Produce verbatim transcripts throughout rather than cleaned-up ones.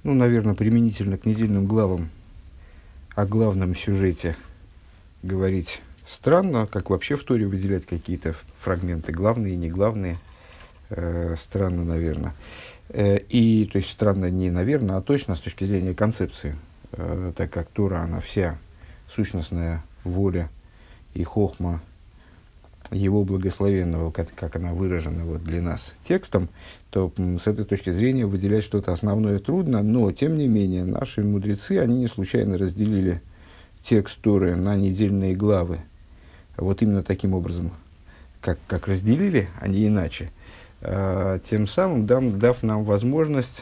ну, наверное, применительно к недельным главам о главном сюжете говорить странно, как вообще в Торе выделять какие-то фрагменты, главные и не главные, э, странно, наверное. Э, и, то есть, странно не наверное, а точно с точки зрения концепции, э, так как Тора, она вся сущностная воля и хохма его благословенного, как, как она выражена вот для нас текстом, то м, с этой точки зрения выделять что-то основное трудно, но, тем не менее, наши мудрецы, они не случайно разделили текст Торы на недельные главы. Вот именно таким образом, как, как разделили, а не иначе. А, тем самым дам, дав нам возможность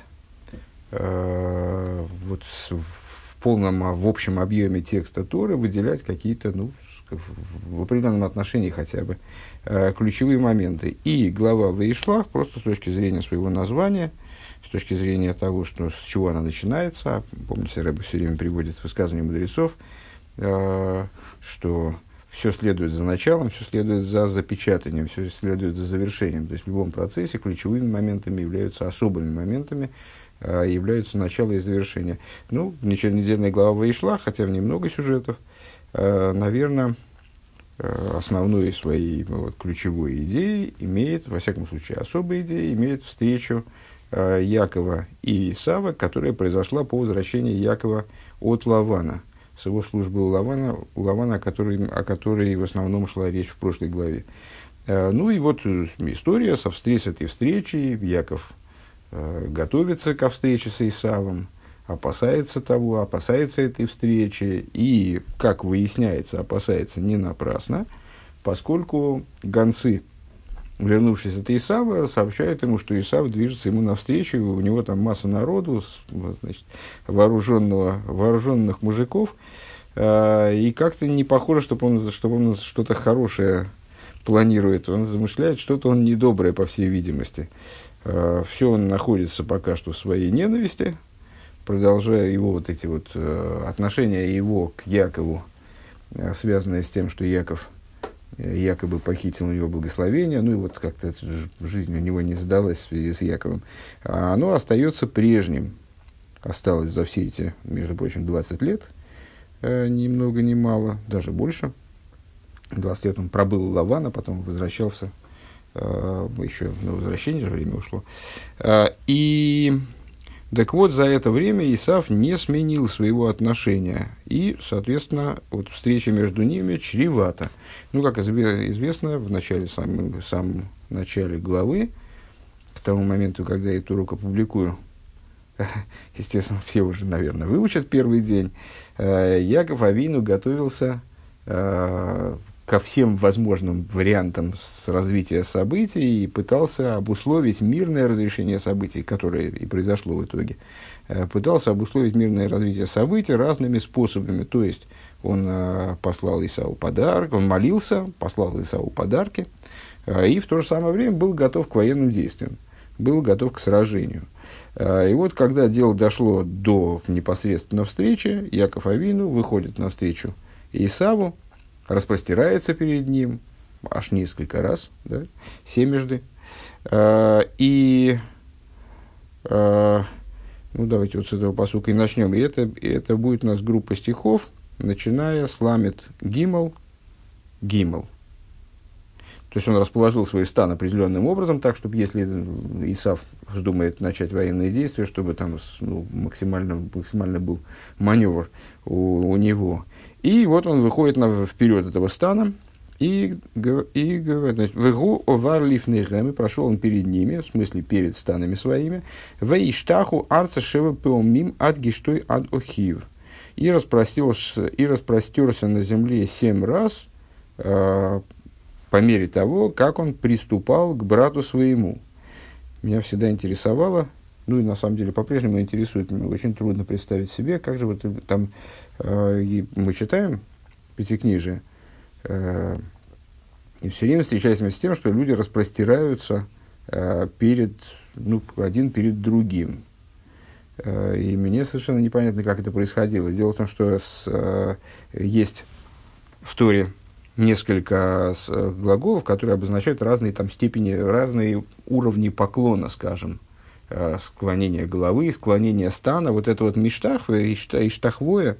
а, вот в полном, в общем объеме текста Торы выделять какие-то, ну, в определенном отношении хотя бы, э, ключевые моменты. И глава Ваишлах, просто с точки зрения своего названия, с точки зрения того, что, с чего она начинается, помните, Рэбе все время приводит высказывания мудрецов, э, что все следует за началом, все следует за запечатанием, все следует за завершением. То есть в любом процессе ключевыми моментами являются особыми моментами, э, являются начало и завершение. Ну, недельная глава Ваишлах, хотя в ней много сюжетов, наверное, основной своей вот, ключевой идеей имеет, во всяком случае, особой идеей, имеет встречу Якова и Исава, которая произошла по возвращении Якова от Лавана, с его службы у Лавана, у Лавана о, которой, о которой в основном шла речь в прошлой главе. Ну и вот история со встреч, с этой встречей. Яков готовится ко встрече с Исавом, опасается того, опасается этой встречи, и, как выясняется, опасается не напрасно, поскольку гонцы, вернувшись от Исава, сообщают ему, что Исав движется ему навстречу, у него там масса народу, значит, вооруженного, вооруженных мужиков, э, и как-то не похоже, чтобы он, чтобы он что-то хорошее планирует, он замышляет что-то он недоброе, по всей видимости. Э, все он находится пока что в своей ненависти, продолжая его вот эти вот э, отношения его к Якову, э, связанные с тем, что Яков э, якобы похитил у него благословение, ну и вот как-то жизнь у него не задалась в связи с Яковом, а оно остается прежним, осталось за все эти, между прочим, двадцать лет, э, ни много ни мало, даже больше. двадцать лет он пробыл у Лавана, потом возвращался, э, еще на возвращение же время ушло. Э, и... Так вот, за это время Исав не сменил своего отношения, и, соответственно, вот встреча между ними чревата. Ну, как известно, в начале, самом, самом начале главы, к тому моменту, когда я эту урок опубликую, естественно, все уже, наверное, выучат первый день, Яков Авину готовился ко всем возможным вариантам с развития событий и пытался обусловить мирное разрешение событий, которое и произошло в итоге. Пытался обусловить мирное развитие событий разными способами. То есть, он послал Исаву подарок, он молился, послал Исаву подарки, и в то же самое время был готов к военным действиям, был готов к сражению. И вот, когда дело дошло до непосредственно встречи, Яков Авину выходит навстречу Исаву, распростирается перед ним аж несколько раз, да, семежды. А, и, а, ну, давайте вот с этого пасука и начнем. И это, и это будет у нас группа стихов, начиная с ламет гимал, гимал. То есть он расположил свой стан определенным образом, так, чтобы если Исав вздумает начать военные действия, чтобы там ну, максимально, максимально был маневр у, у него. И вот он выходит на, вперед этого стана и, и говорит, «Вегу овар лифнейхэм», и прошел он перед ними, в смысле перед станами своими, «Вейштаху арца шева пеомим ад гиштой ад охив», и распростерся, и распростерся на земле семь раз, э, по мере того, как он приступал к брату своему. Меня всегда интересовало, ну и на самом деле по-прежнему интересует, мне очень трудно представить себе, как же вот там э, мы читаем Пятикнижие, э, и все время встречаемся с тем, что люди распростираются э, перед, ну, один перед другим. Э, и мне совершенно непонятно, как это происходило. Дело в том, что с, э, есть в Торе несколько глаголов, которые обозначают разные там степени, разные уровни поклона, скажем. э, склонение головы, склонение стана, вот это вот миштах, иштахвоя,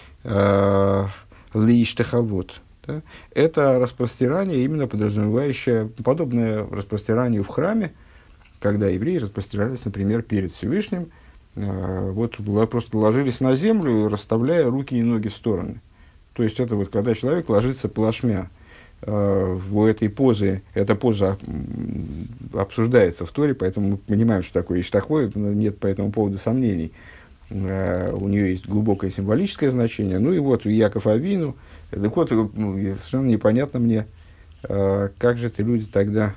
э, лиштахавод. Да? Это распростирание, именно подразумевающее подобное распростиранию в храме, когда евреи распростирались, например, перед Всевышним, э, вот просто ложились на землю, расставляя руки и ноги в стороны. То есть это вот когда человек ложится плашмя. В этой позе, эта поза обсуждается в Торе, поэтому мы понимаем, что такое иштахвой, нет по этому поводу сомнений. У нее есть глубокое символическое значение. Ну и вот у Яков Авину, так вот, совершенно непонятно мне, как же эти люди тогда...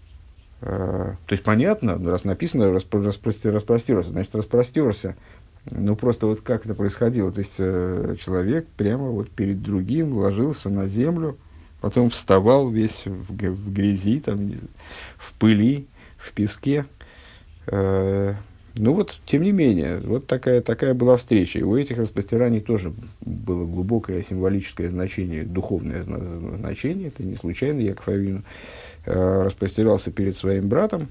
То есть понятно, раз написано распростерся, значит распростерся. Ну просто вот как это происходило. То есть человек прямо вот перед другим ложился на землю, потом вставал весь в, в грязи, там, в пыли, в песке. Э, ну вот, тем не менее, вот такая, такая была встреча. И у этих распростираний тоже было глубокое символическое значение, духовное значение. Это не случайно Яков Авину э, распростирался перед своим братом.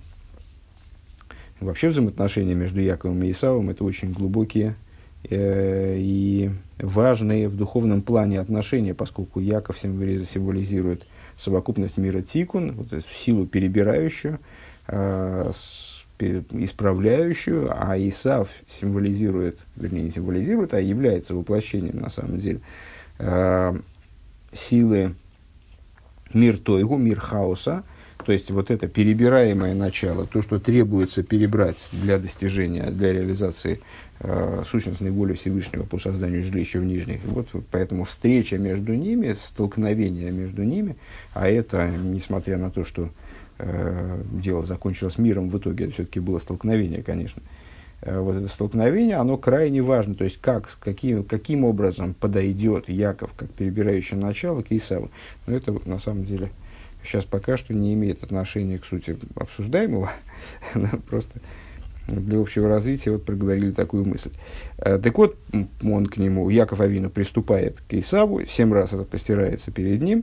Вообще взаимоотношения между Яковом и Исавом – это очень глубокие э, и важные в духовном плане отношения, поскольку Яков символизирует совокупность мира тикун, вот эту силу перебирающую, э, с, пер, исправляющую, а Исав символизирует, вернее не символизирует, а является воплощением на самом деле э, силы мир тойгу, мир хаоса. То есть вот это перебираемое начало, то, что требуется перебрать для достижения, для реализации э, сущностной воли Всевышнего по созданию жилища в нижних. Вот поэтому встреча между ними, столкновение между ними, а это, несмотря на то, что э, дело закончилось миром, в итоге это все-таки было столкновение, конечно. Э, вот это столкновение, оно крайне важно. То есть как, каким, каким образом подойдет Яков, как перебирающее начало, к Исаву. Но это вот, на самом деле... Сейчас пока что не имеет отношения к сути обсуждаемого, просто для общего развития вот проговорили такую мысль. Так вот, он к нему, Яков Авину, приступает к Исаву, семь раз распростирается перед ним.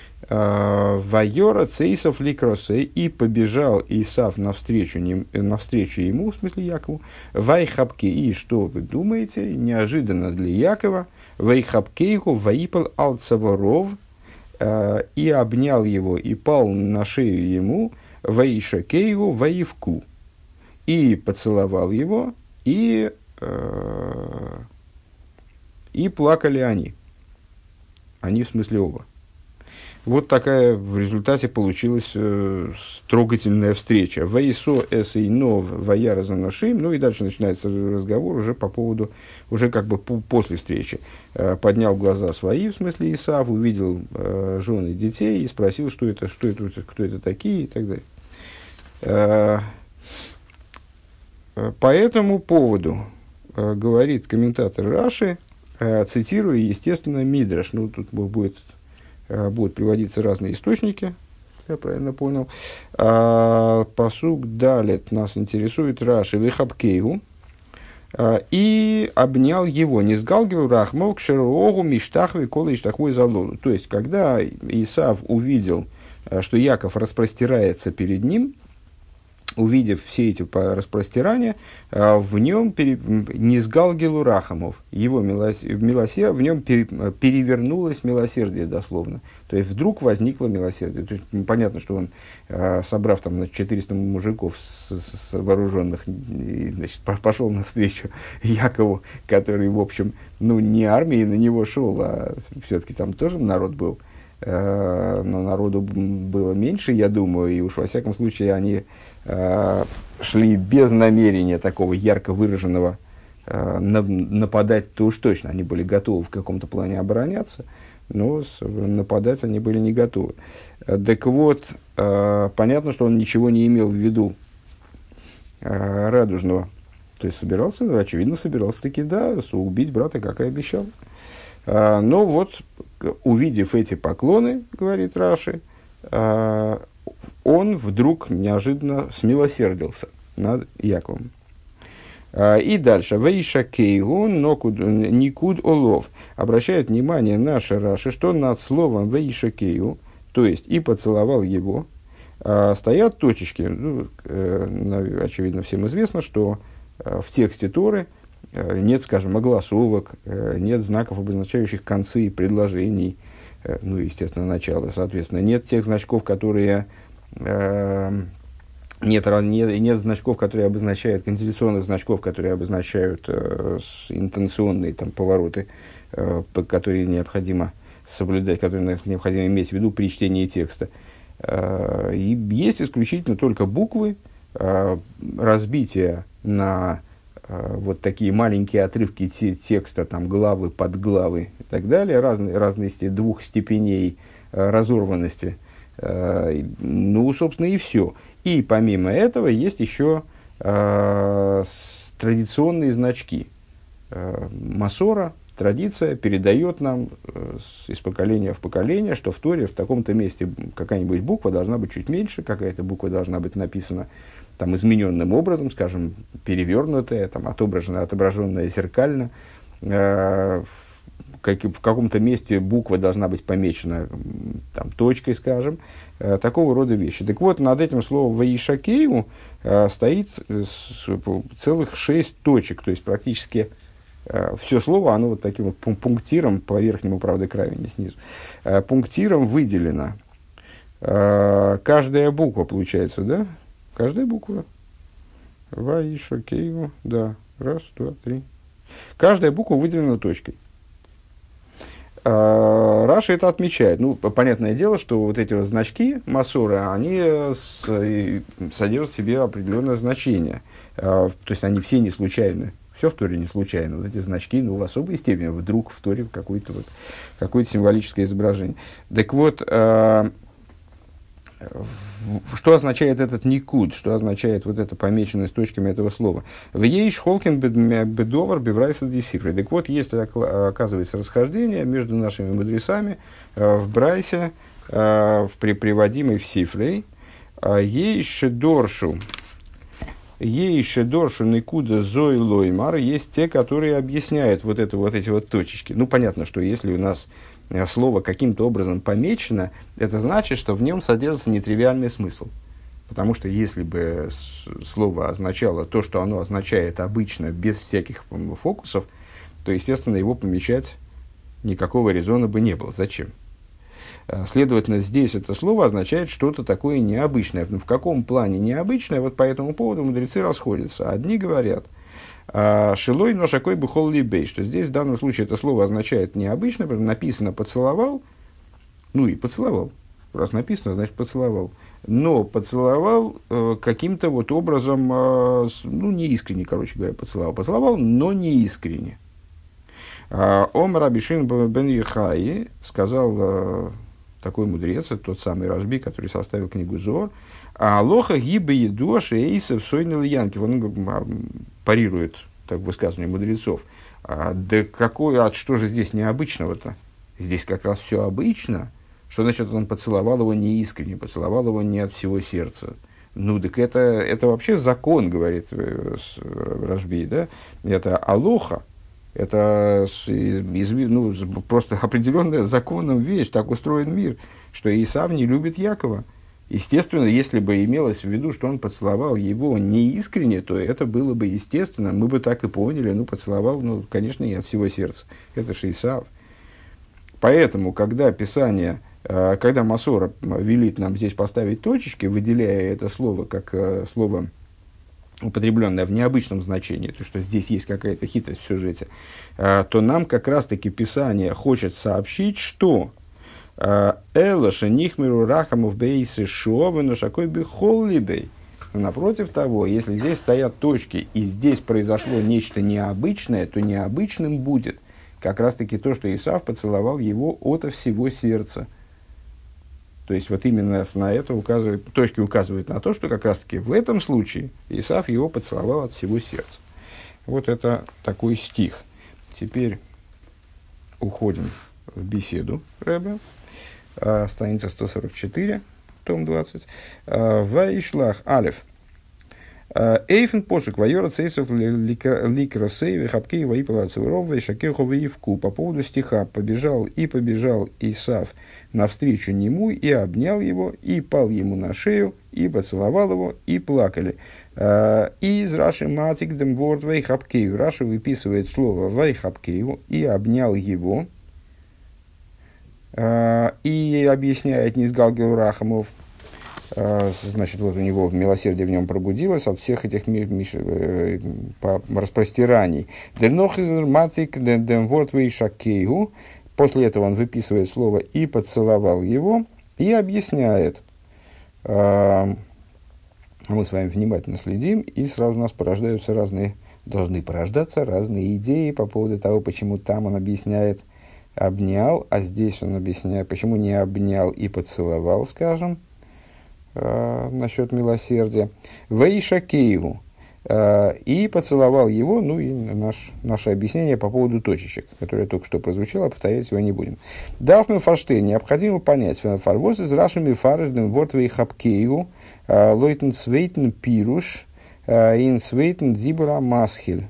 Вайора цейсов ликросе, и побежал Исав навстречу, ним, навстречу ему, в смысле Якову. Вайхапки, и что вы думаете, неожиданно для Якова, вайхапкейху ваипал алцаворов, и обнял его, и пал на шею ему, ваиша кейгу, ваивку, и поцеловал его, и, э, и плакали они. Они, в смысле, оба. Вот такая в результате получилась э, трогательная встреча. Ваисо эсэйнов ваяра заношим. Ну и дальше начинается разговор уже по поводу, уже как бы по, после встречи. Э, поднял глаза свои, в смысле Исав, увидел э, жены и детей и спросил, что это, что это, кто это такие и так далее. Э, по этому поводу э, говорит комментатор Раши, э, цитируя, естественно, Мидраш. Ну, тут будет... будут приводиться разные источники, если я правильно понял. А, пасук далит нас интересует Раши вихапкейгу, а, и обнял его, не сгалгивал рахмов к шероогу миштахве кола иштахвой залолу. То есть, когда Исав увидел, что Яков распростирается перед ним, увидев все эти распростирания, в нем пере... не сгалгилу рахамов, его милос... милосер... в нем пере... перевернулось милосердие дословно. То есть вдруг возникло милосердие. То есть, понятно, что он, собрав там на четыреста мужиков с, с вооруженных, значит, пошел навстречу Якову, который, в общем, ну, не армией на него шел, а все-таки там тоже народ был. Но народу было меньше, я думаю, и уж во всяком случае они шли без намерения такого ярко выраженного э, нападать-то уж точно. Они были готовы в каком-то плане обороняться, но с, нападать они были не готовы. Так вот, э, понятно, что он ничего не имел в виду э, радужного. То есть собирался, очевидно, собирался таки, да, убить брата, как и обещал. Э, но вот, увидев эти поклоны, говорит Раши, э, он вдруг неожиданно смилосердился над Яковом. А, и дальше. Вейша кейгу никуд олов. Обращает внимание наша Раши, что над словом вейша кейгу, то есть и поцеловал его, э, стоят точечки. Ну, э, очевидно, всем известно, что э, в тексте Торы э, нет, скажем, огласовок, э, нет знаков, обозначающих концы предложений, э, ну, естественно, начало, соответственно, нет тех значков, которые... Э, Нет, нет, нет значков, которые обозначают, конституционных значков, которые обозначают э, с, интонационные там, повороты, э, по, которые необходимо соблюдать, которые необходимо иметь в виду при чтении текста. Э, и есть исключительно только буквы, э, разбитие на э, вот такие маленькие отрывки те, текста, там, главы, подглавы и так далее, разные, разности двух степеней э, разорванности. Э, ну, собственно, и все. И помимо этого есть еще э, с, традиционные значки. Э, Масора, традиция передает нам э, с, из поколения в поколение, что в Торе в таком-то месте какая-нибудь буква должна быть чуть меньше, какая-то буква должна быть написана там, измененным образом, скажем, перевернутая, там, отображенная, отображенная зеркально. Э, в, в каком-то месте буква должна быть помечена там, точкой, скажем. Такого рода вещи. Так вот, над этим словом «ваишакею» э, стоит с, целых шесть точек, то есть практически э, все слово, оно вот таким вот пунктиром, по верхнему, правда, краю, не снизу, э, пунктиром выделено. Э, каждая буква, получается, да? Каждая буква. «Ваишакею», да. Раз, два, три. Каждая буква выделена точкой. Раша это отмечает. Ну, понятное дело, что вот эти вот значки Масоры, они с, содержат в себе определенное значение. То есть, они все не случайны. Все в Торе не случайно. Вот эти значки, ну, в особой степени, вдруг в Торе какое-то, вот, какое-то символическое изображение. Так вот, что означает этот никуд, что означает вот эта помеченность точками этого слова? В ей шхолкин бедовар беврайса десифры. Так вот, есть, оказывается, расхождение между нашими мудрецами в брайсе, в приводимой в сифрей. Ей шедоршу, ей шедоршу никуда зой лоймар, есть те, которые объясняют вот, это, вот эти вот точечки. Ну, понятно, что если у нас слово каким-то образом помечено, это значит, что в нем содержится нетривиальный смысл. Потому что если бы слово означало то, что оно означает обычно, без всяких фокусов, то, естественно, его помечать никакого резона бы не было. Зачем? Следовательно, здесь это слово означает что-то такое необычное. В каком плане необычное? Вот по этому поводу мудрецы расходятся. Одни говорят, «Шилой ношакой бухол либей», что здесь в данном случае это слово означает необычно, написано «поцеловал», ну и поцеловал. Раз написано, значит поцеловал. Но поцеловал э, каким-то вот образом, э, ну не искренне, короче говоря, поцеловал. Поцеловал, но не искренне. Ом Рабишин бен Ехаи сказал э, такой мудрец, это тот самый Рашби, который составил книгу Зоар, а лоха гибе едош эйсов сойнил янкив. Он парирует так высказывание мудрецов. А, да какое, а что же здесь необычного-то? Здесь как раз все обычно. Что значит, он поцеловал его неискренне, поцеловал его не от всего сердца? Ну, так это, это вообще закон, говорит Рашби, да? Это алоха, это из, ну, просто определенная законом вещь, так устроен мир, что Исав не любит Якова. Естественно, если бы имелось в виду, что он поцеловал его неискренне, то это было бы естественно, мы бы так и поняли, ну, поцеловал, ну, конечно, не от всего сердца. Это же Исав. Поэтому, когда Писание, когда Масора велит нам здесь поставить точечки, выделяя это слово как слово, употребленное в необычном значении, то, что здесь есть какая-то хитрость в сюжете, то нам как раз-таки Писание хочет сообщить, что «Элоша нихмиру рахамов бейсы шовену шакой бихол либей». Напротив того, если здесь стоят точки, и здесь произошло нечто необычное, то необычным будет как раз-таки то, что Исав поцеловал его ото всего сердца. То есть, вот именно на это указывает, точки указывают на то, что как раз-таки в этом случае Исав его поцеловал от всего сердца. Вот это такой стих. Теперь уходим в беседу Ребе. А, страница сто сорок четыре, том двадцать. Ваишлах алеф. Эйфен посук вайора цейсов ликросейвы хапкей ваи палацевровы шакеху ваивку. По поводу стиха «Побежал и побежал Исав навстречу нему, и обнял его, и пал ему на шею, и поцеловал его, и плакали». И из Раши матик демворд вайхапкею. Раша выписывает слово вайхапкею и обнял его. И объясняет Низгалгил Рахамов. Значит, вот у него милосердие в нем пробудилось от всех этих ми- ми- э, по- распростираний. После этого он выписывает слово «и поцеловал его» и объясняет. Мы с вами внимательно следим, и сразу у нас порождаются разные, должны порождаться разные идеи по поводу того, почему там он объясняет «обнял», а здесь он объясняет, почему не «обнял» и «поцеловал», скажем. Uh, насчет милосердия. Вейша Киеву. Uh, и поцеловал его, ну и наш, наше объяснение по поводу точечек, которое только что прозвучало, повторять его не будем. Дарфмен Фаштейн, необходимо понять, фарвоз из Рашами Фарждем Вортвей Хапкееву, Лойтен Свейтен Пируш, Ин Свейтен Зибра Масхель.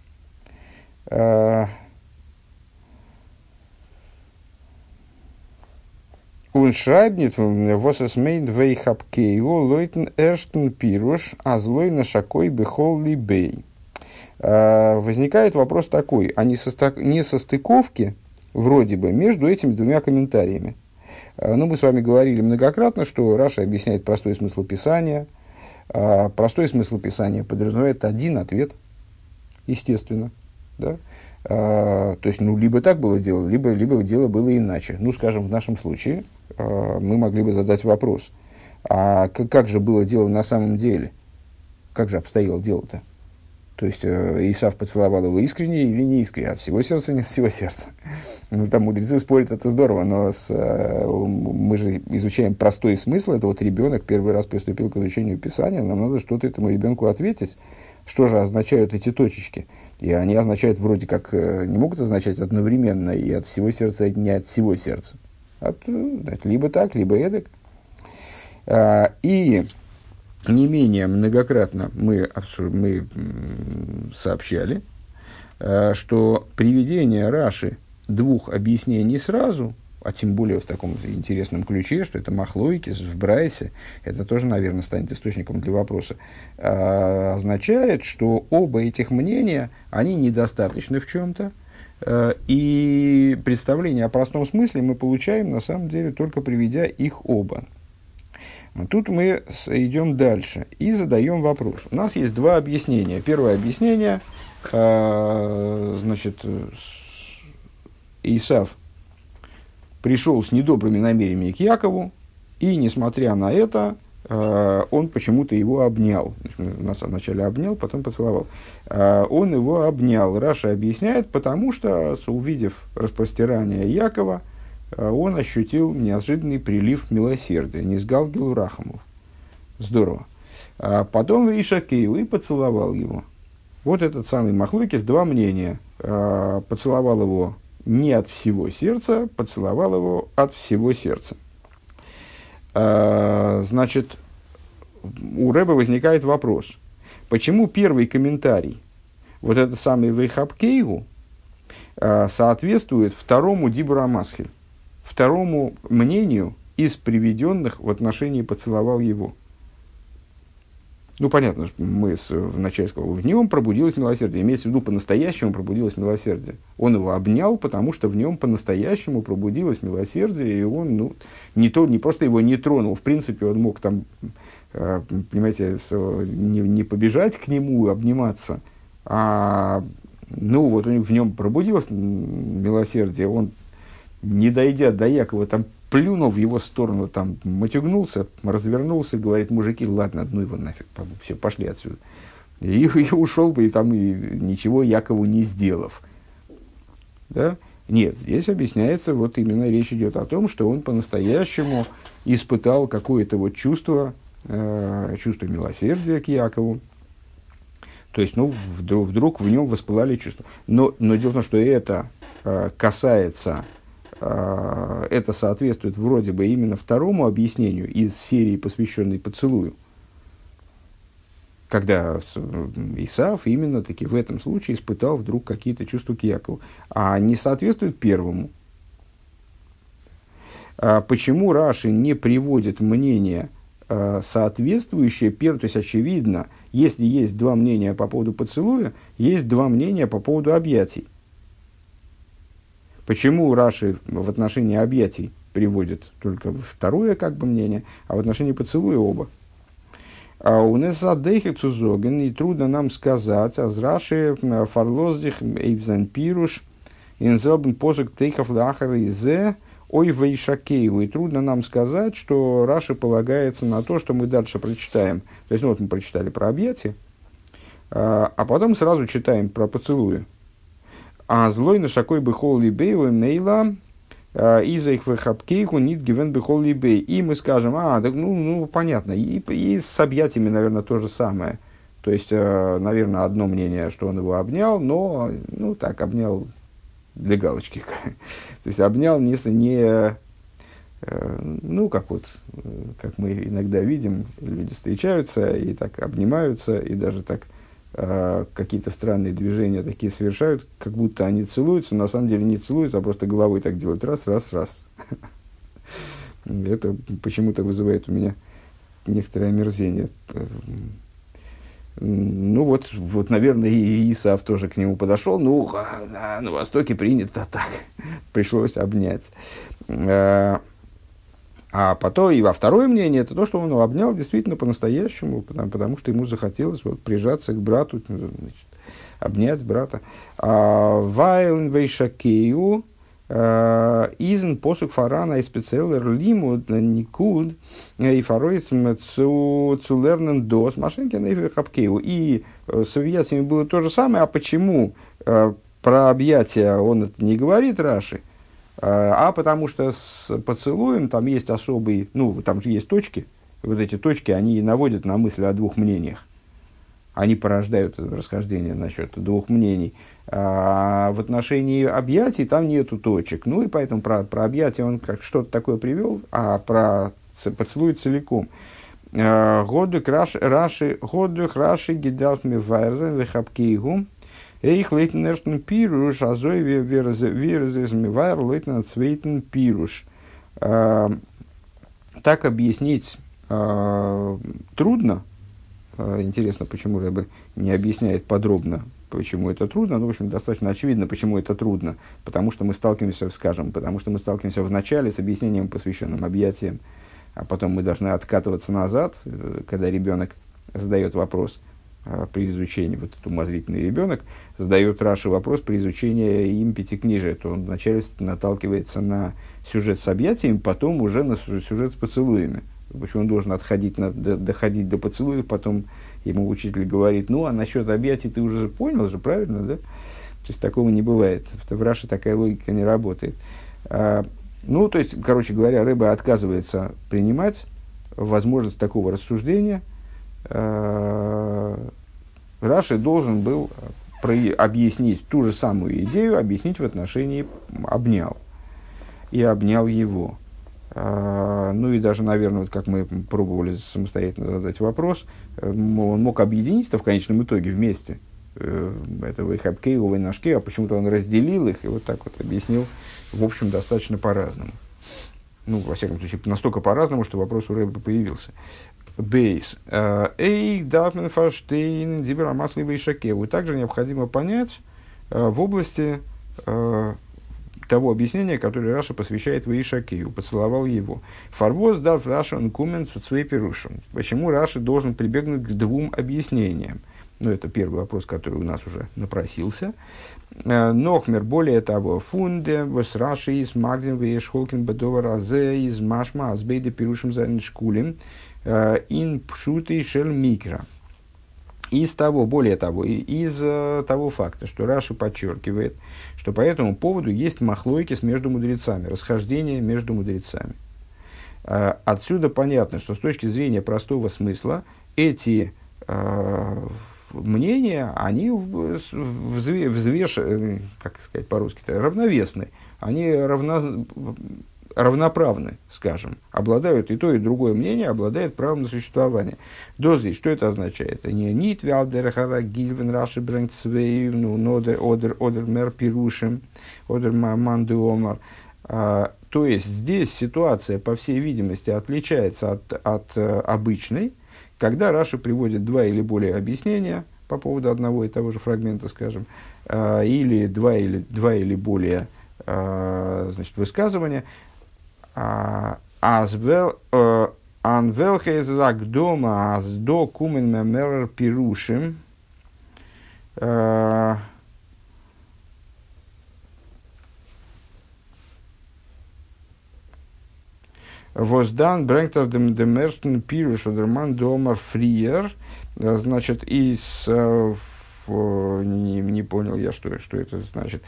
Он шрайбнет, was es meint вейхапкееву, лойтен эрштен пируш, а злой на шакой бехол либей. Возникает вопрос такой, а несостыковки, вроде бы, между этими двумя комментариями. Ну, мы с вами говорили многократно, что Раша объясняет простой смысл Писания. Простой смысл Писания подразумевает один ответ, естественно, да? То есть, ну, либо так было дело, либо, либо дело было иначе. Ну, скажем, в нашем случае мы могли бы задать вопрос, а как, как же было дело на самом деле? Как же обстояло дело-то? То есть, Исав поцеловал его искренне или не искренне? От всего сердца, не от всего сердца. Ну, там мудрецы спорят, это здорово, но с, мы же изучаем простой смысл. Это вот ребенок первый раз приступил к изучению Писания, нам надо что-то этому ребенку ответить. Что же означают эти точечки? И они означают вроде как, не могут означать одновременно и от всего сердца, и не от всего сердца. От, либо так, либо эдак. И не менее многократно мы, мы сообщали, что приведение Раши двух объяснений сразу, а тем более в таком интересном ключе, что это махлоикис в Брайсе, это тоже, наверное, станет источником для вопроса, а, означает, что оба этих мнения, они недостаточны в чем-то, а, и представление о простом смысле мы получаем, на самом деле, только приведя их оба. Тут мы идем дальше и задаем вопрос. У нас есть два объяснения. Первое объяснение, а, значит, Исав пришел с недобрыми намерениями к Якову, и, несмотря на это, э, он почему-то его обнял. Нас вначале обнял, потом поцеловал. Э, он его обнял. Раша объясняет, потому что, увидев распростирание Якова, э, он ощутил неожиданный прилив милосердия. Низгалгил Рахамов. Здорово. А потом Ишакею и поцеловал его. Вот этот самый махлокис, два мнения. Э, поцеловал его не от всего сердца, поцеловал его от всего сердца. А, значит, у Рэба возникает вопрос, почему первый комментарий, вот этот самый Вейхапкейгу, а, соответствует второму Дибур Амасхель, второму мнению из приведенных в отношении «поцеловал его». Ну, понятно, мы с, вначале сказали, в нем пробудилось милосердие. Имеется в виду, по-настоящему пробудилось милосердие. Он его обнял, потому что в нем по-настоящему пробудилось милосердие, и он, ну, не, то, не просто его не тронул. В принципе, он мог там, э, понимаете, с, не, не побежать к нему, обниматься, а, ну, вот в нем пробудилось милосердие, он, не дойдя до Якова, там, плюнул в его сторону, там, матюгнулся, развернулся, говорит, мужики, ладно, ну его нафиг, все, пошли отсюда. И, и ушел бы, и там, и ничего Якову не сделав. Да? Нет, здесь объясняется, вот именно речь идет о том, что он по-настоящему испытал какое-то вот чувство, э, чувство милосердия к Якову. То есть, ну, вдруг, вдруг в нем воспылали чувства. Но, но дело в том, что это э, касается... это соответствует вроде бы именно второму объяснению из серии, посвященной поцелую. когда Исав именно таки в этом случае испытал вдруг какие-то чувства к Якову, а не соответствует первому. А почему Раши не приводит мнение, соответствующее первому? То есть, очевидно, если есть два мнения по поводу поцелуя, есть два мнения по поводу объятий. Почему Раши в отношении объятий приводит только второе как бы мнение, а в отношении поцелуя оба? А у нас задейхет цузоген, и трудно нам сказать, а с Раши фарлоздих эйвзан пируш, инзобн посок тейхов лахар изе, ой вейшакееву. И трудно нам сказать, что Раши полагается на то, что мы дальше прочитаем. То есть, ну, вот мы прочитали про объятия, а, а потом сразу читаем про поцелуи. А злой на шакой бихол либею мейла из-за их выхапкейку нит гивен бихол либей. И мы скажем, а, так, ну, ну, понятно, и, и с объятиями, наверное, то же самое. То есть, наверное, одно мнение, что он его обнял, но, ну, так, обнял для галочки. То есть, обнял не, не, ну, как вот, как мы иногда видим, люди встречаются и так обнимаются, и даже так какие-то странные движения такие совершают, как будто они целуются, но на самом деле не целуются, а просто головой так делают. Раз, раз, раз. Это почему-то вызывает у меня некоторое омерзение. Ну вот, вот, наверное, и Исав тоже к нему подошел. Ну, на Востоке принято так. Пришлось обнять. А потом, и во второе мнение, это то, что он его обнял действительно по-настоящему, потому, потому что ему захотелось вот, прижаться к брату, значит, обнять брата. Вайлен вейшакею изен посук фарана и специалер лимуд никуд и фароицем цулернен дос машинки на хапкею. И с объятиями было то же самое. А почему про объятия он это не говорит, Раши? А потому что с поцелуем там есть особые, ну, там же есть точки, вот эти точки, они наводят на мысль о двух мнениях. Они порождают расхождение насчет двух мнений. А в отношении объятий там нету точек. Ну, и поэтому про, про объятия он как что-то такое привел, а про поцелуй целиком. Годух раши, годух раши гидалт мивайрзен вехапкейгу. Эйх лейтнерштен пируш, а зой вирзезмивайр лейтнер цвейтен пируш. Так объяснить э, трудно. Э, интересно, почему Рэбе не объясняет подробно, почему это трудно. Ну, в общем, достаточно очевидно, почему это трудно. Потому что мы сталкиваемся, скажем, потому что мы сталкиваемся в начале с объяснением, посвященным объятиям, а потом мы должны откатываться назад, когда ребенок задает вопрос при изучении, вот этот умозрительный ребенок, задает Раши вопрос при изучении им пятикнижия, то он вначале наталкивается на сюжет с объятиями, потом уже на сюжет с поцелуями. Почему он должен отходить на, до, доходить до поцелуев, потом ему учитель говорит, ну, а насчет объятий ты уже понял же, правильно, да? То есть, такого не бывает. В Раши такая логика не работает. А, ну, то есть, короче говоря, Рэбе отказывается принимать возможность такого рассуждения. Раши должен был про- объяснить ту же самую идею, объяснить в отношении обнял. И обнял его. А, ну и даже, наверное, вот как мы пробовали самостоятельно задать вопрос, он мог объединить-то в конечном итоге вместе. Это Вейхапкей, Вейнашкей, а почему-то он разделил их и вот так вот объяснил, в общем, достаточно по-разному. Ну, во всяком случае, настолько по-разному, что вопрос у Рэба появился. Бейс. Эй, дафмен фаштейн, диберамасли вейшакеву. Также необходимо понять э, в области э, того объяснения, которое Раша посвящает вейшакеву, поцеловал его. Фарвоз дав Рашан кумен цуцвей пирушем. Почему Раша должен прибегнуть к двум объяснениям? Ну, это первый вопрос, который у нас уже напросился. Нохмер, более того, фунде, вос Раши из Магдин, вейшхолкин, бедова разе, из Машма, азбейда пирушем за шкулем. Ин пшуты шель микро. Из того, более того, из uh, того факта, что Раши подчеркивает, что по этому поводу есть махлойкис между мудрецами, расхождение между мудрецами. Uh, отсюда понятно, что с точки зрения простого смысла эти uh, мнения, они взвеш, как сказать по-русски, равновесны. Они равно, равноправны, скажем, обладают и то, и другое мнение, обладает правом на существование. Дози, что это означает? Не нит вялдерхара гильвен раши брэнкцвей, ну, нодер, одер, одер мер пирушим, одер манды омар. То есть, здесь ситуация, по всей видимости, отличается от, от э, обычной, когда Раши приводит два или более объяснения по поводу одного и того же фрагмента, скажем, э, или два или, два или более э, значит, высказывания. Анвелхезак дома аздо кумен мемер пирушим. Воздан брэнктер демерштен пируш одерман домар фриер. Значит, из... Не, не понял я, что, что это значит.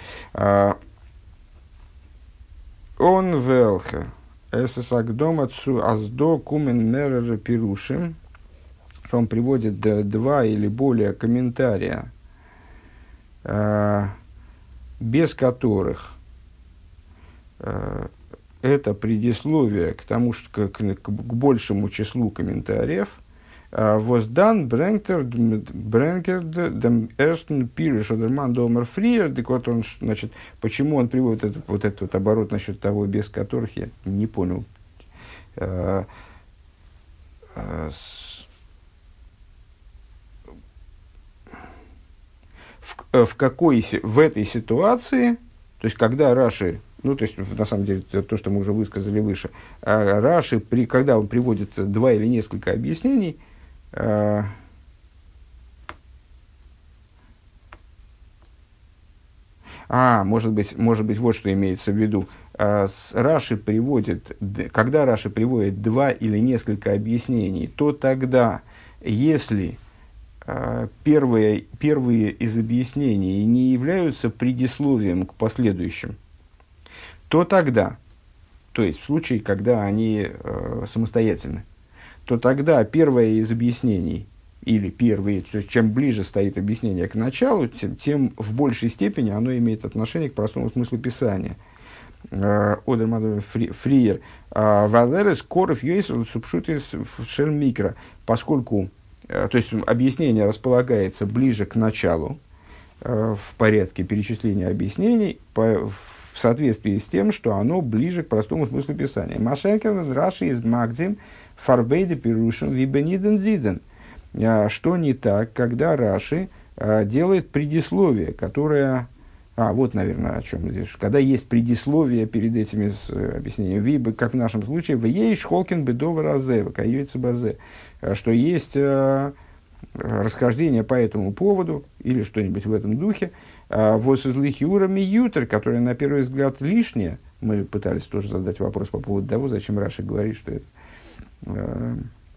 Он велха. Эсэсак дома цу аздо кумен мерер пирушим. Что он приводит два или более комментария, без которых это предисловие к тому, что к, к, к большему числу комментариев. Воздан брэнктер брэнкер дем эрстен пириш одерман домер фриер. Так вот он, значит, почему он приводит этот, вот этот вот оборот насчет того, без которых, я не понял. В, в какой, в этой ситуации, то есть когда Раши, ну, то есть, на самом деле, то, что мы уже высказали выше, Раши, при, когда он приводит два или несколько объяснений, а, может быть, может быть, вот что имеется в виду. Раши приводит, когда Раши приводит два или несколько объяснений, то тогда, если первые, первые из объяснений не являются предисловием к последующим, то тогда, то есть в случае, когда они э, самостоятельны, то тогда первое из объяснений, или первые, то есть чем ближе стоит объяснение к началу, тем, тем в большей степени оно имеет отношение к простому смыслу Писания. Одер фриер. Валерес коров йойсел субшутис шель микро. Поскольку, то есть объяснение располагается ближе к началу, в порядке перечисления объяснений, по, в соответствии с тем, что оно ближе к простому смыслу Писания. Машенкин Раши из Магдим фарбейде пирушим вибениден зиден. Что не так, когда Раши делает предисловие, которое... А, вот, наверное, о чем здесь. Когда есть предисловие перед этими объяснениями. Вибы, как в нашем случае, в ей шхолкин бедова разе, вакаюется базе. Что есть расхождение по этому поводу, или что-нибудь в этом духе. Восизлихи урами ютер, которое, на первый взгляд, лишнее. Мы пытались тоже задать вопрос по поводу того, зачем Раши говорит, что это, э,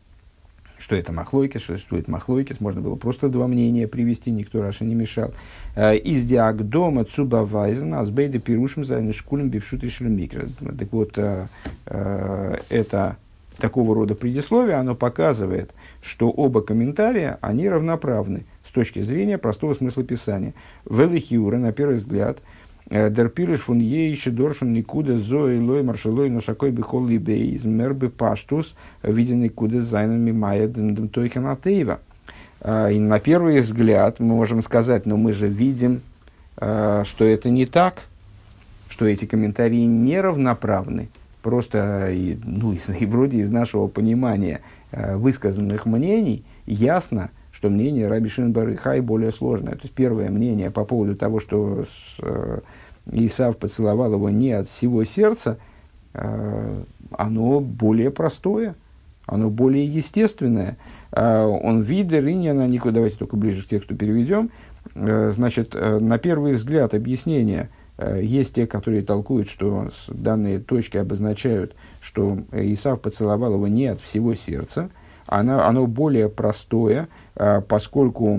что это махлойкис, что существует махлойкис. Можно было просто два мнения привести, никто Раши не мешал. Из диагдома цубавайзен, азбейда пирушим зайны шкулем бившут и шельмикра. Так вот, э, э, это такого рода предисловие, оно показывает, что оба комментария, они равноправны с точки зрения простого смысла Писания. Велихиура, на первый взгляд, дер пириш фун ейши доршун никуда зои лой маршалой ношакой бихол либей из мербы паштус виден никуда зайнами майя дем тойханатеева. И на первый взгляд мы можем сказать, но мы же видим, что это не так, что эти комментарии неравноправны. Просто, и, ну, и, и вроде из нашего понимания э, высказанных мнений ясно, что мнение Раби Шимон бар Йохай более сложное. То есть первое мнение по поводу того, что с, э, Исав поцеловал его не от всего сердца, э, оно более простое, оно более естественное. Э, он видер и не на никуда. Давайте только ближе к тексту переведем. Э, значит, э, на первый взгляд объяснение. Есть те, которые толкуют, что данные точки обозначают, что Исав поцеловал его не от всего сердца. Оно, оно более простое, поскольку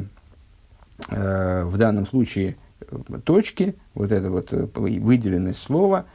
в данном случае точки, вот это вот выделенность слова,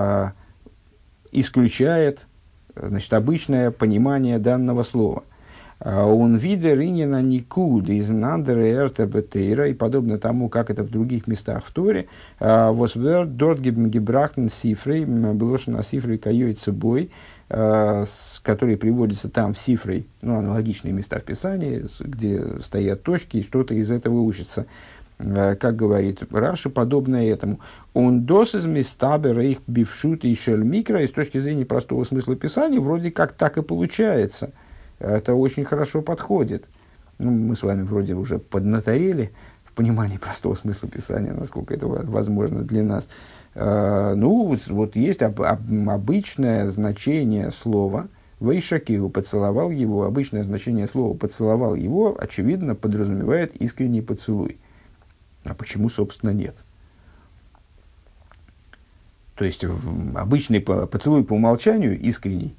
исключает, значит, обычное понимание данного слова. Он видер инина никуд из нандера эртебетейра, и подобно тому, как это в других местах в Торе, восвер дорт гебрахтен сифрей, белошина сифрей кайой цебой, который приводится там в сифрей, ну, аналогичные места в Писании, где стоят точки, и что-то из этого учится. Как говорит Раши, подобное этому. Он дос из местабера их бившут и шельмикра, и с точки зрения простого смысла Писания, вроде как так и получается. Это очень хорошо подходит. Ну, мы с вами вроде уже поднаторели в понимании простого смысла Писания, насколько это возможно для нас. Uh, ну, вот, вот есть об, об, обычное значение слова «вейшакеу», поцеловал его. Обычное значение слова «поцеловал его», очевидно, подразумевает искренний поцелуй. А почему, собственно, нет? То есть, обычный поцелуй по умолчанию искренний.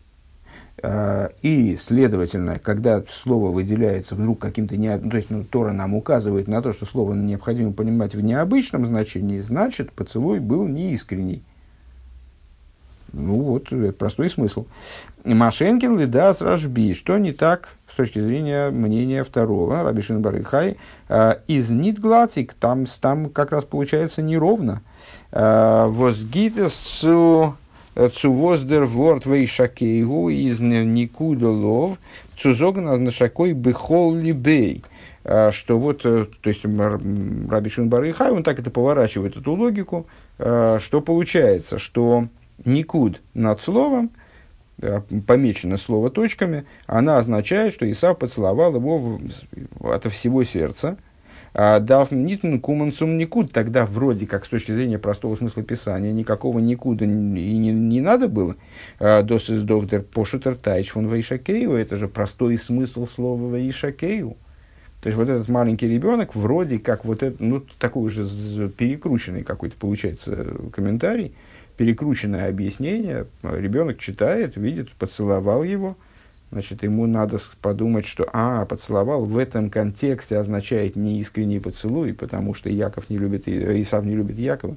И, следовательно, когда слово выделяется вдруг каким-то... Не, то есть, ну, Тора нам указывает на то, что слово необходимо понимать в необычном значении, значит, поцелуй был неискренний. Ну, вот, простой смысл. Машенкин лидас Рашби. Что не так с точки зрения мнения второго, Раби Шимон бар Йохай? Из нитглацик, там, там как раз получается неровно. Возгитес цу... Цувоздер ворд вейшакейгу из никудолов цузогна нашакой бехол либей. Что вот, то есть Раби Шимон бар Йохай, он так это поворачивает, эту логику, что получается, что никуд над словом, помечено слово точками, она означает, что Исав поцеловал его от всего сердца. Дав нитн куманцум никуд, тогда вроде как с точки зрения простого смысла Писания никакого никуда и не, не надо было. Дос из довдер пошутер тайч фон вейшакею, это же простой смысл слова вейшакею. То есть вот этот маленький ребенок вроде как вот это, ну такой же перекрученный какой-то получается комментарий, перекрученное объяснение. Ребенок читает, видит, поцеловал его. Значит, ему надо подумать, что «а, поцеловал» в этом контексте означает неискренний поцелуй, потому что Яков не любит, Исав не любит Якова.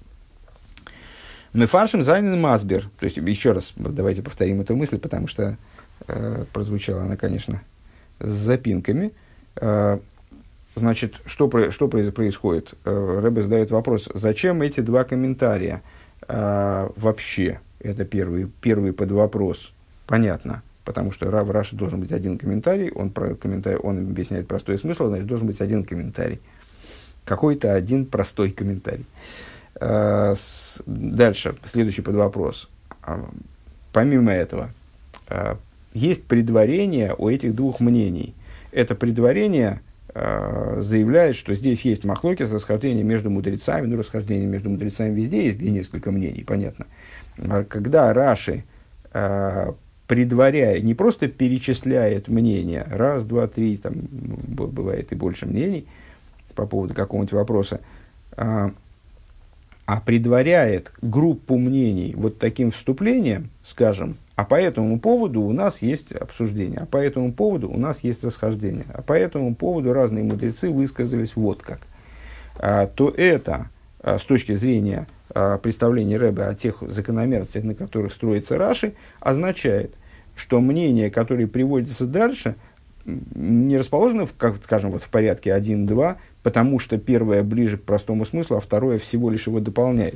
Мы фаршим зайнен масбер. То есть, еще раз, давайте повторим эту мысль, потому что э, прозвучала она, конечно, с запинками. Э, значит, что, что происходит? Э, Ребе задает вопрос, зачем эти два комментария э, вообще? Это первый, первый подвопрос. Понятно. Потому что в Раши должен быть один комментарий, он, про комментарий, он объясняет простой смысл, значит, должен быть один комментарий. Какой-то один простой комментарий. А, с, дальше, следующий подвопрос. А, помимо этого, а, есть предварение у этих двух мнений. Это предварение а, заявляет, что здесь есть махлокис, расхождение между мудрецами, ну, расхождение между мудрецами везде есть, где несколько мнений, понятно. А, когда Раши а, предваряя, не просто перечисляет мнения, раз, два, три, там бывает и больше мнений по поводу какого-нибудь вопроса, а, а предваряет группу мнений вот таким вступлением, скажем, а по этому поводу у нас есть обсуждение, а по этому поводу у нас есть расхождение, а по этому поводу разные мудрецы высказались вот как, а, то это а, с точки зрения а, представления Ребе о тех закономерностях, на которых строится Раши, означает, что мнения, которые приводятся дальше, не расположены, в, как, скажем, вот в порядке один-два, потому что первое ближе к простому смыслу, а второе всего лишь его дополняет,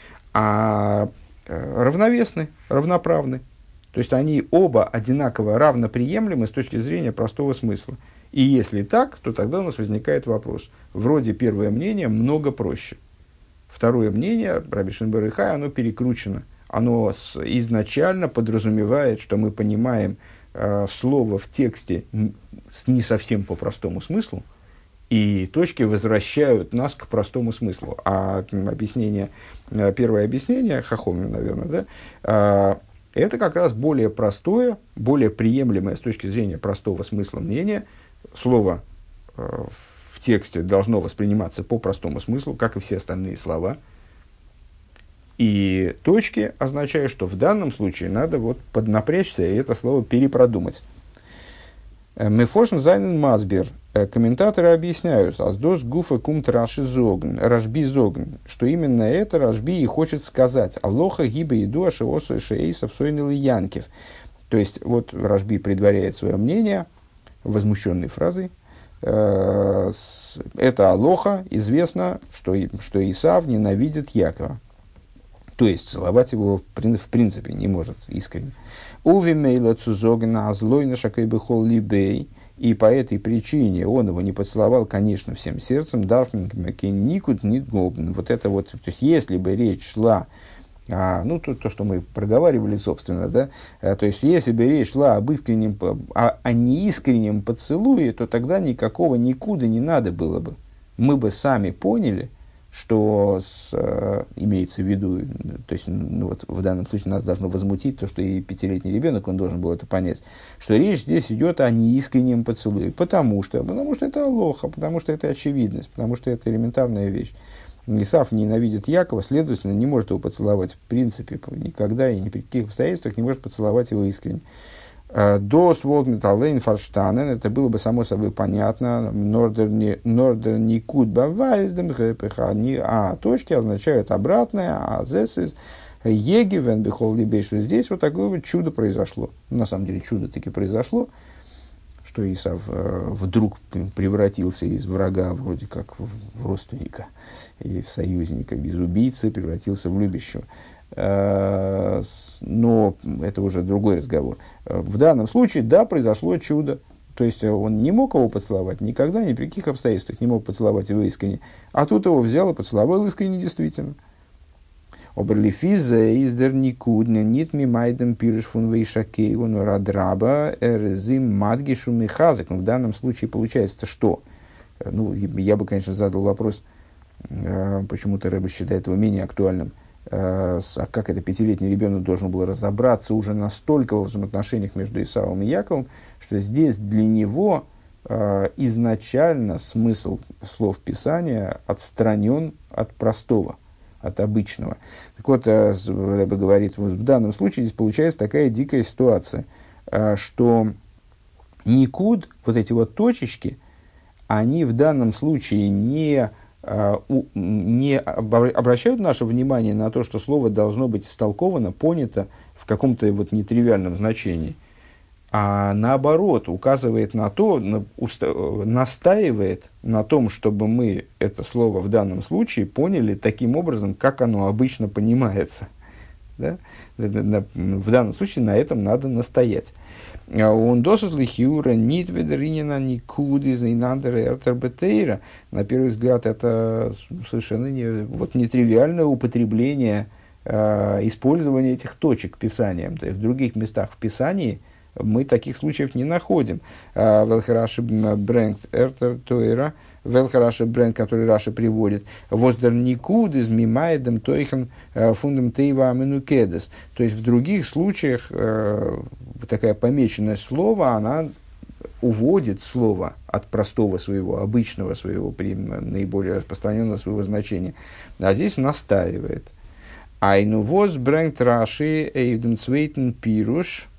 а равновесны, равноправны. То есть они оба одинаково равноприемлемы с точки зрения простого смысла. И если так, то тогда у нас возникает вопрос. Вроде первое мнение много проще. Второе мнение, Раби Шимон бар Йохай, оно перекручено. Оно с, изначально подразумевает, что мы понимаем э, слово в тексте н, не совсем по простому смыслу, и точки возвращают нас к простому смыслу. А объяснение, э, первое объяснение, Хахомим, наверное, да, э, это как раз более простое, более приемлемое с точки зрения простого смысла мнение. Слово э, в тексте должно восприниматься по простому смыслу, как и все остальные слова. И точки означают, что в данном случае надо вот поднапрячься и это слово перепродумать. Мефошн зайнен масбер. Комментаторы объясняют, аздос гуфа кумт раши зогн, рашби зогн, что именно это Рашби и хочет сказать. Алоха гиба иду ашиосу шеейсов сойнил янкев. То есть, вот Рашби предваряет свое мнение возмущенной фразой. Э, с, это алоха, известно, что, и- что Исав ненавидит Якова. То есть, целовать его в, прин- в принципе не может искренне. Уви мейла цузогна азлойна шакайбехол либей. И по этой причине он его не поцеловал, конечно, всем сердцем. Дарфмин никут не гобн. Вот это вот, то есть, если бы речь шла, а, ну, то, то, что мы проговаривали, собственно, да, а, то есть, если бы речь шла об искреннем, по- о, о неискреннем поцелуе, то тогда никакого никуда не надо было бы. Мы бы сами поняли, что с, э, имеется в виду, то есть, ну, вот в данном случае нас должно возмутить то, что и пятилетний ребенок, он должен был это понять, что речь здесь идет о неискреннем поцелуе, потому что, потому что это алоха, потому что это очевидность, потому что это элементарная вещь. Исав ненавидит Якова, следовательно, не может его поцеловать в принципе никогда и ни при каких обстоятельствах не может поцеловать его искренне. Дос волгметаллейн фарштанен, это было бы само собой понятно. Нордерникут бавайздем гэпэха. А точки означают обратное, а зэс из еги вен бихол либей, что здесь вот такое вот чудо произошло. На самом деле чудо таки произошло, что Исав э, вдруг превратился из врага вроде как в, в родственника и в союзника, из убийцы превратился в любящего. Э, с, но это уже другой разговор. Э, в данном случае, да, произошло чудо. То есть он не мог его поцеловать никогда, ни при каких обстоятельствах не мог поцеловать его искренне. А тут его взял и поцеловал искренне действительно. Оберлифиза издер никудня нит ми майдем пириш фун вейшакей он радраба эрзим мадгишу михазик. В данном случае получается что? Ну, я бы, конечно, задал вопрос, почему-то Рэбе считает его менее актуальным. А как это пятилетний ребенок должен был разобраться уже настолько во взаимоотношениях между Исавом и Яковом, что здесь для него изначально смысл слов Писания отстранен от простого, от обычного. Так вот, Рэбе говорит, вот в данном случае здесь получается такая дикая ситуация, что никуд, вот эти вот точечки, они в данном случае не, не обращают наше внимание на то, что слово должно быть истолковано, понято в каком-то вот нетривиальном значении, а наоборот указывает на то, на, уста, настаивает на том, чтобы мы это слово в данном случае поняли таким образом, как оно обычно понимается. Да? В данном случае на этом надо настоять. Он досысли хиура нит ведеринина никуди зайнандера эртербетейра. На первый взгляд, это совершенно не, вот, нетривиальное употребление, э, использование этих точек писанием. То есть в других местах в Писании мы таких случаев не находим. Велхараши брэнк эртер тойра, Велхараши брэнк, который Раши приводит, воздер никуд из мимаедем тойхен фундам тейва аминукедес. То есть в других случаях э, такая помеченное слово, она уводит слово от простого своего, обычного своего, наиболее распространенного своего значения. А здесь настаивает. Айну воз брэнк Раши эйдем цвейтен пируш.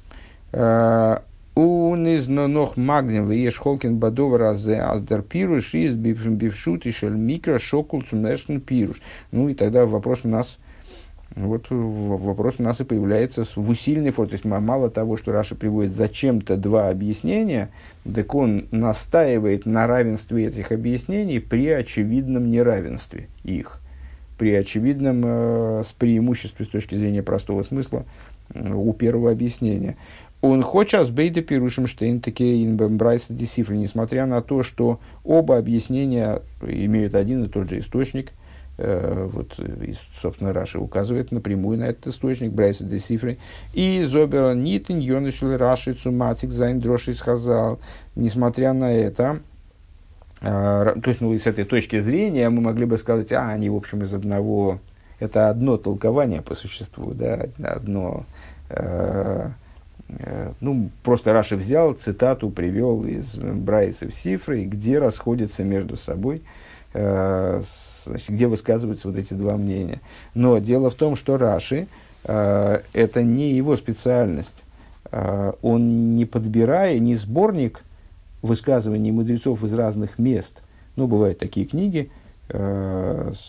Он из ног магдем вееш холкин бадовар азе аздер пируш из бившут и шель микро шокул цунешн пируш. Ну и тогда вопрос у нас, вот вопрос у нас и появляется в усиленной форме. То есть мало того, что Раша приводит зачем-то два объяснения, так он настаивает на равенстве этих объяснений при очевидном неравенстве их, при очевидном э, с преимуществе с точки зрения простого смысла э, у первого объяснения. Он хочет с бейда пирушим штейн таки инбембрайса десифры, несмотря на то, что оба объяснения имеют один и тот же источник. Э, вот, и, собственно, Раши указывает напрямую на этот источник брайса десифры. И зобера нитин йонышел Раши цуматик зайн дроши сказал. Несмотря на это, э, то есть, ну, с этой точки зрения мы могли бы сказать, а, они, в общем, из одного, это одно толкование по существу, да, одно... Э, Ну, просто Раши взял цитату, привел из Брайса в Сифры, где расходятся между собой, э, значит, где высказываются вот эти два мнения. Но дело в том, что Раши э, это не его специальность. Э, он не подбирая, не сборник высказываний мудрецов из разных мест. Ну, бывают такие книги, э, в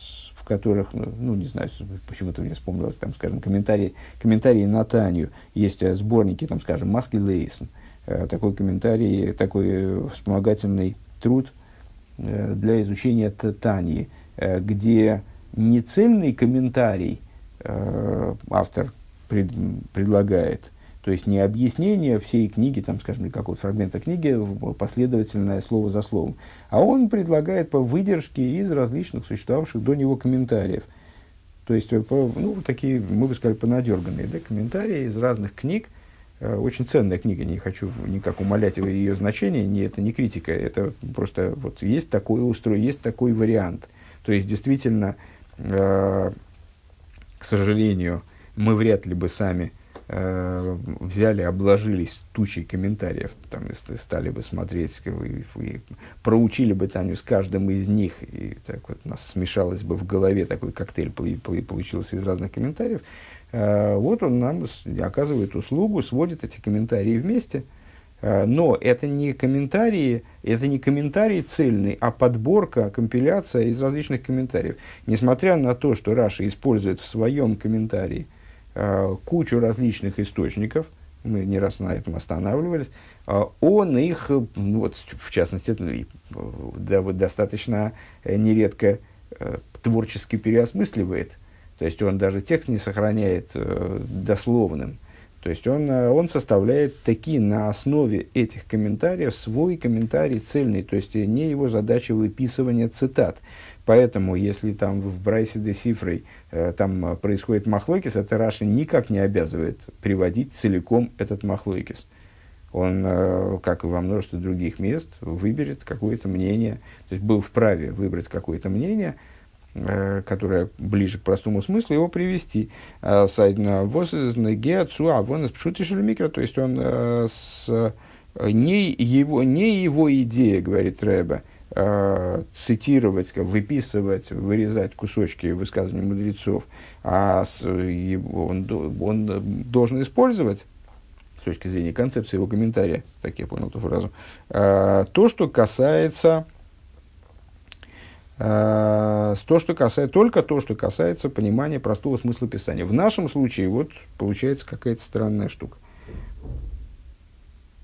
которых, ну, ну, не знаю, почему-то мне вспомнилось, там, скажем, комментарии, комментарии на Танию, есть э, сборники, там, скажем, Маски Лейсон, э, такой комментарий, такой вспомогательный труд э, для изучения Тании, э, где не цельный комментарий э, автор пред, предлагает, то есть не объяснение всей книги, там, скажем, или какого-то фрагмента книги, последовательное слово за словом, а он предлагает по выдержке из различных существовавших до него комментариев. То есть, по, ну, такие, мы бы сказали, понадерганные, да, комментарии из разных книг. Очень ценная книга, не хочу никак умалять ее значение, не, это не критика, это просто вот есть такое устройство, есть такой вариант. То есть, действительно, э, к сожалению, мы вряд ли бы сами э, взяли, обложились тучей комментариев, там, и стали бы смотреть, и, и проучили бы там с каждым из них, и так вот у нас смешалось бы в голове такой коктейль, получился из разных комментариев. Э, вот он нам оказывает услугу, сводит эти комментарии вместе. Но это не комментарии, это не комментарий цельный, а подборка, компиляция из различных комментариев. Несмотря на то, что Раши использует в своем комментарии э, кучу различных источников, мы не раз на этом останавливались, э, он их, ну, вот, в частности, да, вот, достаточно нередко э, творчески переосмысливает. То есть он даже текст не сохраняет э, дословным. То есть он, он составляет такие на основе этих комментариев свой комментарий цельный, то есть не его задача выписывания цитат. Поэтому, если там в Брайсе де Сифрой э, там происходит махлокис, это Раши никак не обязывает приводить целиком этот махлокис. Он, э, как и во множестве других мест, выберет какое-то мнение, то есть был вправе выбрать какое-то мнение, которая ближе к простому смыслу, его привести. То есть он с, не, его, не его идея, говорит Ребе, цитировать, выписывать, вырезать кусочки высказываний мудрецов, а с, его, он, он должен использовать, с точки зрения концепции его комментария, так я понял эту фразу, то, что касается То, что касается, только то, что касается понимания простого смысла Писания. В нашем случае вот получается какая-то странная штука.